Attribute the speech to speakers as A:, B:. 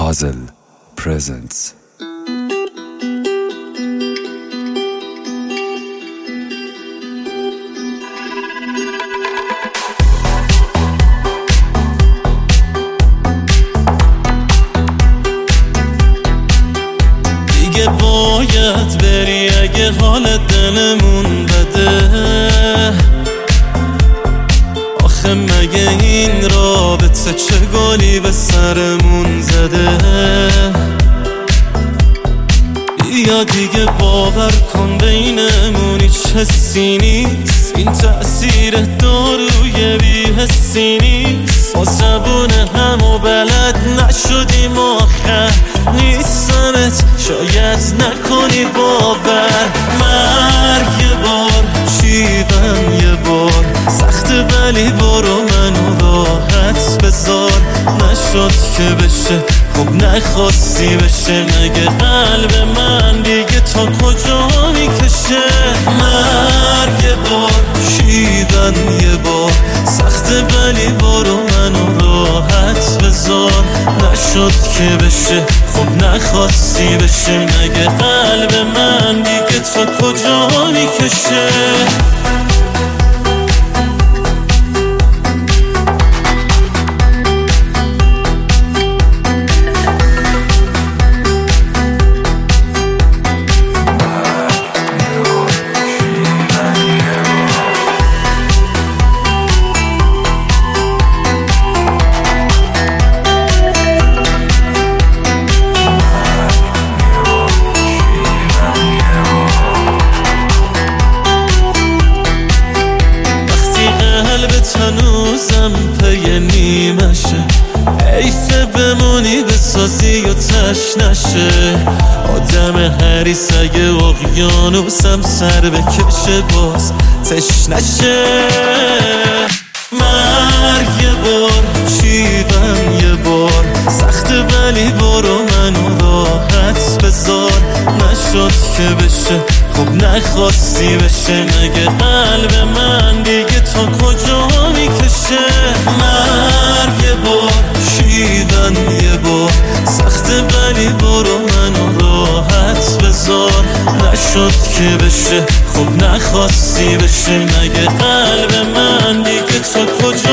A: Puzzle presents.
B: دیگه باید بری اگه حال دلمون بده. آخه مگه این رابطه چه گلی به سرمون زده. بیا دیگه باور کن بینمون هیچ حسی نیست. این تأثیر داروی بی حسی نیست. با زبون همو بلد نشدیم آخر نیستمت شاید نکنی باور. مرگ یه بار شیون یه بار سخته ولی برو منو راحت بذار. نشد که بشه خب نخواستی بشه. مگه قلب من دیگه تا کجا میکشه. مرگ یه بار شیون یه بار سخته ولی برو منو راحت بذار. نشد که بشه خب نخواستی بشه. مگه قلب من دیگه تا کجا میکشه. هنوزم پی نیمشه. حیفه بمونی بسازی و تش نشه. آدم حریص اگه اقیانوسم سر بکشه باز تش نشه. مرگ یه بار شیون یه بار سخته ولی برو منو راحت بذار. نشد که بشه خب نخواستی بشه. مگه قلب من دیگه تا کجا میکشه. مرگ یه بار شیون یه بار سخته ولی برو منو راحت بذار. نشد که بشه خب نخواستی بشه. مگه قلب من دیگه تا کجا